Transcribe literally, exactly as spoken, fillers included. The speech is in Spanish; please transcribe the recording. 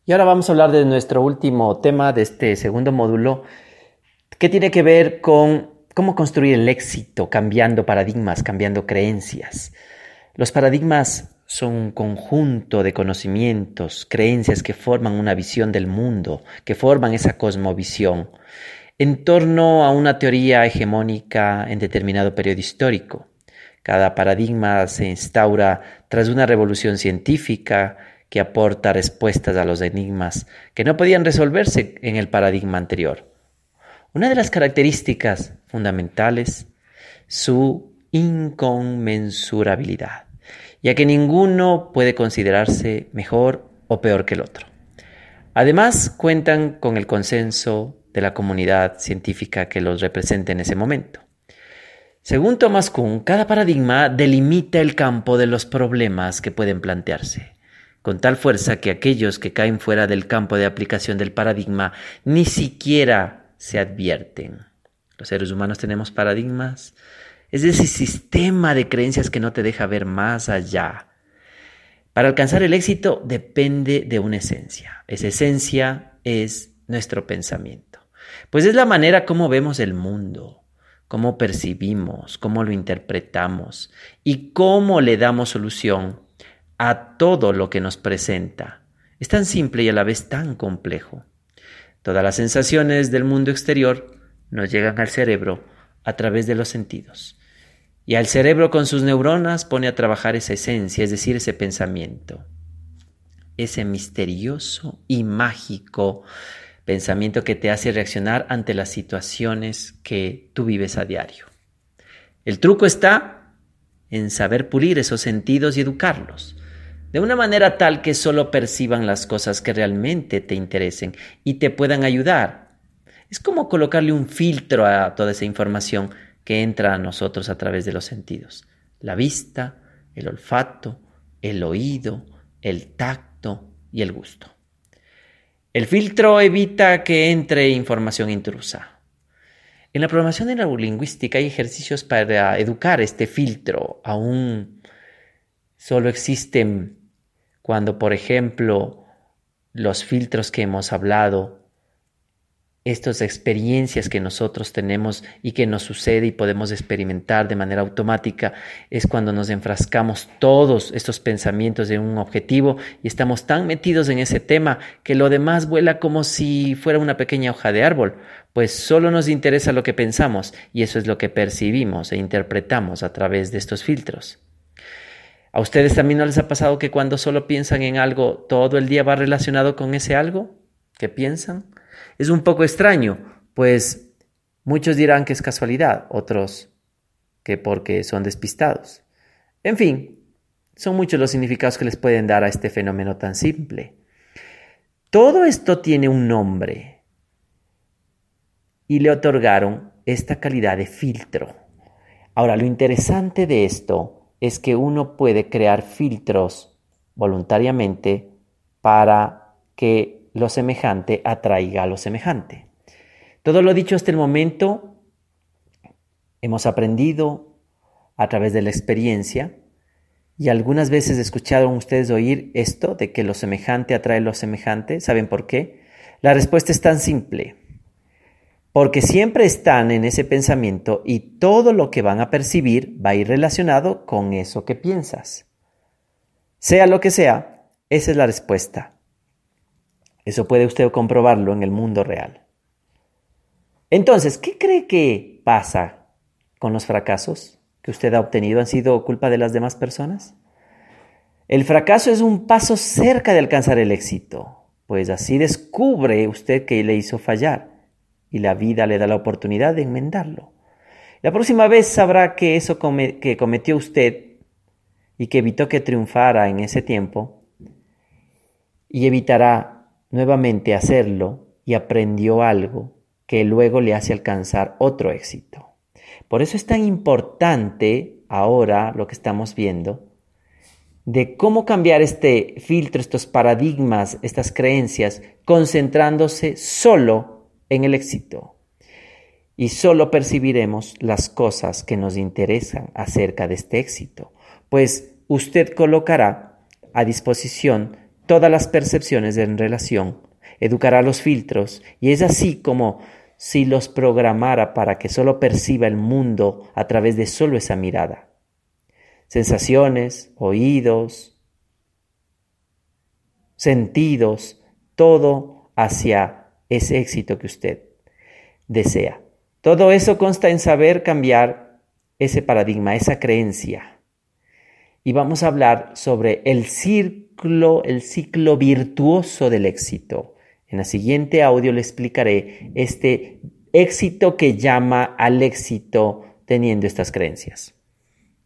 Y ahora vamos a hablar de nuestro último tema de este segundo módulo, que tiene que ver con cómo construir el éxito cambiando paradigmas, cambiando creencias. Los paradigmas son un conjunto de conocimientos, creencias que forman una visión del mundo, que forman esa cosmovisión, en torno a una teoría hegemónica en determinado periodo histórico. Cada paradigma se instaura tras una revolución científica que aporta respuestas a los enigmas que no podían resolverse en el paradigma anterior. Una de las características fundamentales, su inconmensurabilidad, ya que ninguno puede considerarse mejor o peor que el otro. Además, cuentan con el consenso de la comunidad científica que los representa en ese momento. Según Thomas Kuhn, cada paradigma delimita el campo de los problemas que pueden plantearse, con tal fuerza que aquellos que caen fuera del campo de aplicación del paradigma ni siquiera se advierten. Los seres humanos tenemos paradigmas, es ese sistema de creencias que no te deja ver más allá. Para alcanzar el éxito depende de una esencia. Esa esencia es nuestro pensamiento, pues es la manera como vemos el mundo, cómo percibimos, cómo lo interpretamos y cómo le damos solución a todo lo que nos presenta. Es tan simple y a la vez tan complejo. Todas las sensaciones del mundo exterior nos llegan al cerebro a través de los sentidos. Y al cerebro con sus neuronas pone a trabajar esa esencia, es decir, ese pensamiento. Ese misterioso y mágico pensamiento que te hace reaccionar ante las situaciones que tú vives a diario. El truco está en saber pulir esos sentidos y educarlos, de una manera tal que solo perciban las cosas que realmente te interesen y te puedan ayudar. Es como colocarle un filtro a toda esa información que entra a nosotros a través de los sentidos. La vista, el olfato, el oído, el tacto y el gusto. El filtro evita que entre información intrusa. En la programación neurolingüística hay ejercicios para educar este filtro. Aún solo existen cuando, por ejemplo, los filtros que hemos hablado, estas experiencias que nosotros tenemos y que nos sucede y podemos experimentar de manera automática, es cuando nos enfrascamos todos estos pensamientos en un objetivo y estamos tan metidos en ese tema que lo demás vuela como si fuera una pequeña hoja de árbol, pues solo nos interesa lo que pensamos y eso es lo que percibimos e interpretamos a través de estos filtros. ¿A ustedes también no les ha pasado que cuando solo piensan en algo, todo el día va relacionado con ese algo que piensan? Es un poco extraño, pues muchos dirán que es casualidad, otros que porque son despistados. En fin, son muchos los significados que les pueden dar a este fenómeno tan simple. Todo esto tiene un nombre y le otorgaron esta calidad de filtro. Ahora, lo interesante de esto es que uno puede crear filtros voluntariamente para que lo semejante atraiga a lo semejante. Todo lo dicho hasta el momento hemos aprendido a través de la experiencia y algunas veces escucharon ustedes oír esto de que lo semejante atrae lo semejante. ¿Saben por qué? La respuesta es tan simple. Porque siempre están en ese pensamiento y todo lo que van a percibir va a ir relacionado con eso que piensas. Sea lo que sea, esa es la respuesta. Eso puede usted comprobarlo en el mundo real. Entonces, ¿qué cree que pasa con los fracasos que usted ha obtenido? ¿Han sido culpa de las demás personas? El fracaso es un paso cerca de alcanzar el éxito, pues así descubre usted que le hizo fallar. Y la vida le da la oportunidad de enmendarlo. La próxima vez sabrá que eso come, que cometió usted y que evitó que triunfara en ese tiempo y evitará nuevamente hacerlo y aprendió algo que luego le hace alcanzar otro éxito. Por eso es tan importante ahora lo que estamos viendo de cómo cambiar este filtro, estos paradigmas, estas creencias, concentrándose solo en el éxito. Y solo percibiremos las cosas que nos interesan acerca de este éxito, pues usted colocará a disposición todas las percepciones en relación, educará los filtros, y es así como si los programara para que solo perciba el mundo a través de solo esa mirada. Sensaciones, oídos, sentidos, todo hacia ese éxito que usted desea. Todo eso consta en saber cambiar ese paradigma, esa creencia. Y vamos a hablar sobre el ciclo, el ciclo virtuoso del éxito. En la siguiente audio le explicaré este éxito que llama al éxito teniendo estas creencias.